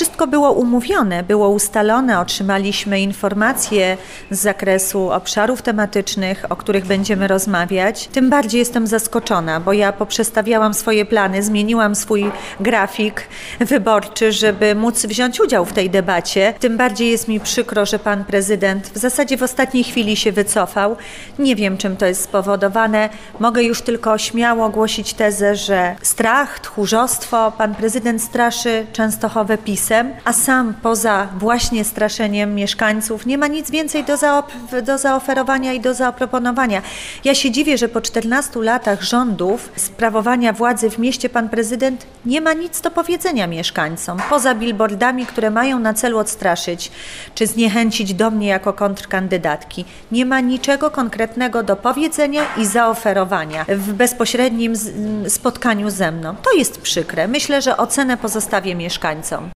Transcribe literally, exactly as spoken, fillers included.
Wszystko było umówione, było ustalone, otrzymaliśmy informacje z zakresu obszarów tematycznych, o których będziemy rozmawiać. Tym bardziej jestem zaskoczona, bo ja poprzestawiałam swoje plany, zmieniłam swój grafik wyborczy, żeby móc wziąć udział w tej debacie. Tym bardziej jest mi przykro, że pan prezydent w zasadzie w ostatniej chwili się wycofał. Nie wiem, czym to jest spowodowane. Mogę już tylko śmiało głosić tezę, że strach, tchórzostwo, pan prezydent straszy Częstochowę pisem, a sam poza właśnie straszeniem mieszkańców nie ma nic więcej do, zaop- do zaoferowania i do zaproponowania. Ja się dziwię, że po czternastu latach rządów, sprawowania władzy w mieście pan prezydent nie ma nic do powiedzenia mieszkańcom, poza billboardami, które mają na celu odstraszyć, czy zniechęcić do mnie jako kontrkandydatki. Nie ma niczego konkretnego do powiedzenia i zaoferowania w bezpośrednim spotkaniu ze mną. To jest przykre. Myślę, że ocenę pozostawię mieszkańcom.